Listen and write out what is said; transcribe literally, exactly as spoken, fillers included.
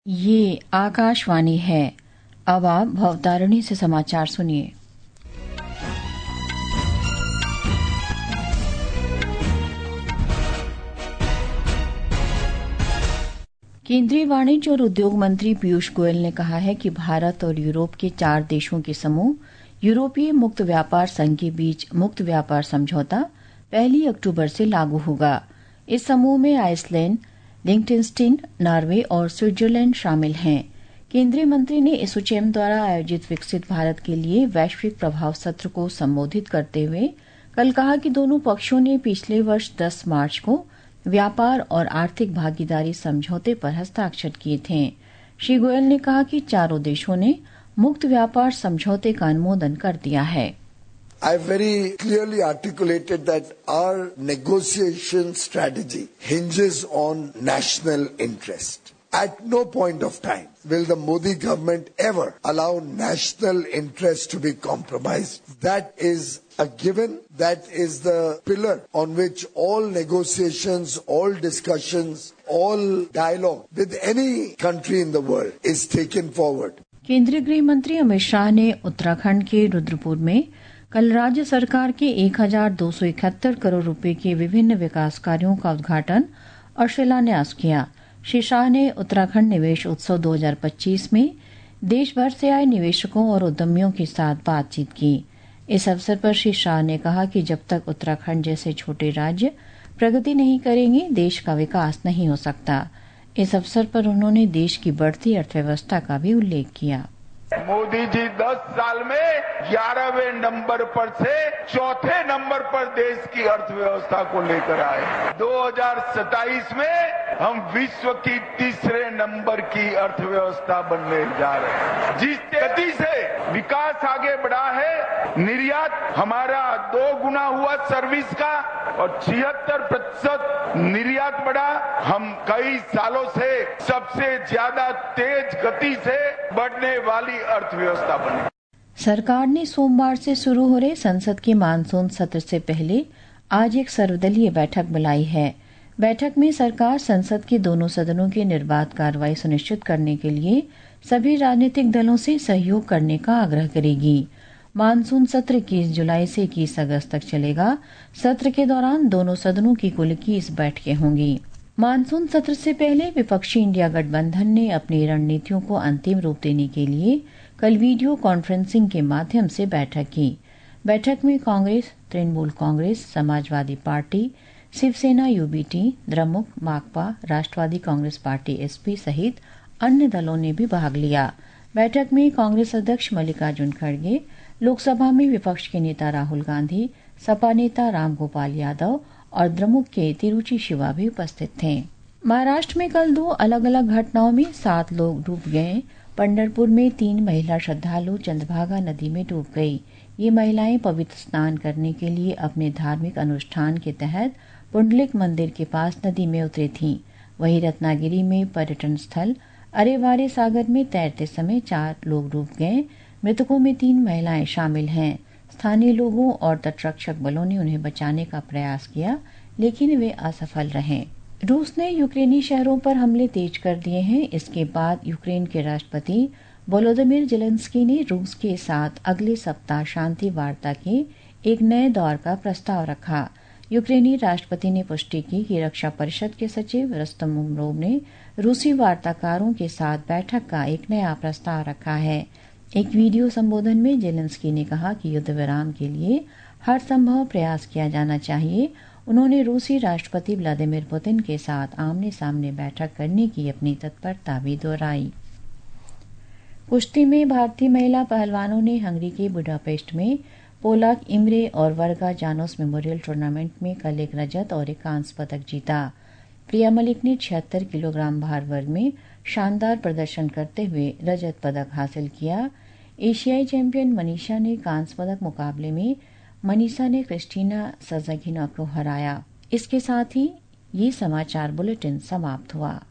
ये आकाशवाणी है। अब आप भवतारिणी से समाचार सुनिए। केंद्रीय वाणिज्य और उद्योग मंत्री पीयूष गोयल ने कहा है कि भारत और यूरोप के चार देशों के समूह यूरोपीय मुक्त व्यापार संघ के बीच मुक्त व्यापार समझौता पहली अक्टूबर से लागू होगा। इस समूह में आइसलैंड, लिंक्टेनस्टीन, नॉर्वे और स्विट्जरलैंड शामिल हैं। केंद्रीय मंत्री ने एसोचैम द्वारा आयोजित विकसित भारत के लिए वैश्विक प्रभाव सत्र को संबोधित करते हुए कल कहा कि दोनों पक्षों ने पिछले वर्ष दस मार्च को व्यापार और आर्थिक भागीदारी समझौते पर हस्ताक्षर किए थे। श्री गोयल ने कहा कि चारों देशों ने मुक्त व्यापार समझौते का अनुमोदन कर दिया है। I very clearly articulated that our negotiation strategy hinges on national interest. At no point of time will the Modi government ever allow national interest to be compromised. That is a given. That is the pillar on which all negotiations, all discussions, all dialogue with any country in the world is taken forward. केंद्रीय गृह मंत्री अमित शाह ने उत्तराखंड के रुद्रपुर में कल राज्य सरकार के एक हजार दो सौ इकहत्तर करोड़ रुपए के विभिन्न विकास कार्यों का उद्घाटन और शिलान्यास किया। श्री शाह ने उत्तराखंड निवेश उत्सव दो हजार पच्चीस में देश भर से आए निवेशकों और उद्यमियों के साथ बातचीत की। इस अवसर पर श्री शाह ने कहा कि जब तक उत्तराखंड जैसे छोटे राज्य प्रगति नहीं करेंगे, देश का विकास नहीं हो सकता। इस अवसर पर उन्होंने देश की बढ़ती अर्थव्यवस्था का भी उल्लेख किया। मोदी जी दस साल में ग्यारहवें नंबर पर से चौथे नंबर पर देश की अर्थव्यवस्था को लेकर आए। दो हजार सत्ताईस में हम विश्व की तीसरे नंबर की अर्थव्यवस्था बनने जा रहे हैं। जिस गति से विकास आगे बढ़ा है, निर्यात हमारा दो गुना हुआ सर्विस का और छिहत्तर प्रतिशत निर्यात बढ़ा। हम कई सालों से सबसे ज्यादा तेज गति से बढ़ने वाली अर्थव्यवस्था बने। सरकार ने सोमवार से शुरू हो रहे संसद के मानसून सत्र से पहले आज एक सर्वदलीय बैठक बुलाई है। बैठक में सरकार संसद के दोनों सदनों की निर्बाध कार्रवाई सुनिश्चित करने के लिए सभी राजनीतिक दलों से सहयोग करने का आग्रह करेगी। मानसून सत्र इक्कीस जुलाई से इक्कीस अगस्त तक चलेगा। सत्र के दौरान दोनों सदनों की कुल इक्कीस बैठकें होंगी। मानसून सत्र से पहले विपक्षी इंडिया गठबंधन ने अपनी रणनीतियों को अंतिम रूप देने के लिए कल वीडियो कॉन्फ्रेंसिंग के माध्यम से बैठक की। बैठक में कांग्रेस, तृणमूल कांग्रेस, समाजवादी पार्टी, शिवसेना यूबीटी, द्रमुक, माकपा, राष्ट्रवादी कांग्रेस पार्टी एसपी सहित अन्य दलों ने भी भाग लिया। बैठक में कांग्रेस अध्यक्ष मल्लिकार्जुन खड़गे, लोकसभा में विपक्ष के नेता राहुल गांधी, सपा नेता रामगोपाल यादव और द्रमुक के तिरुचि शिवा भी उपस्थित थे। महाराष्ट्र में कल दो अलग अलग घटनाओं में सात लोग डूब गए। पंढरपुर में तीन महिला श्रद्धालु चंद्रभागा नदी में डूब गई। ये महिलाएं पवित्र स्नान करने के लिए अपने धार्मिक अनुष्ठान के तहत पुंडलिक मंदिर के पास नदी में उतरी थीं। वहीं रत्नागिरी में पर्यटन स्थल अरेवारे सागर में तैरते समय चार लोग डूब गए। मृतकों में तीन महिलाएं शामिल हैं। स्थानीय लोगों और तटरक्षक बलों ने उन्हें बचाने का प्रयास किया, लेकिन वे असफल रहे। रूस ने यूक्रेनी शहरों पर हमले तेज कर दिए हैं। इसके बाद यूक्रेन के राष्ट्रपति वोलोदिमीर जेलेंस्की ने रूस के साथ अगले सप्ताह शांति वार्ता के एक नए दौर का प्रस्ताव रखा। यूक्रेनी राष्ट्रपति ने पुष्टि की कि रक्षा परिषद के सचिव रुस्तम उमरोव ने रूसी वार्ताकारों के साथ बैठक का एक नया प्रस्ताव रखा है। एक वीडियो संबोधन में जेलेंस्की ने कहा कि युद्ध विराम के लिए हर संभव प्रयास किया जाना चाहिए। उन्होंने रूसी राष्ट्रपति व्लादिमीर पुतिन के साथ आमने सामने बैठक करने की अपनी तत्परता भी दोहराई। कुश्ती में भारतीय महिला पहलवानों ने हंगरी के बुडापेस्ट में पोलाक इमरे और वर्गा जानोस मेमोरियल टूर्नामेंट में कल एक रजत और एक कांस्य पदक जीता। प्रिया मलिक ने छिहत्तर किलोग्राम भार वर्ग में शानदार प्रदर्शन करते हुए रजत पदक हासिल किया। एशियाई चैंपियन मनीषा ने कांस्य पदक मुकाबले में मनीषा ने क्रिस्टीना सजागिना को हराया। इसके साथ ही ये समाचार बुलेटिन समाप्त हुआ।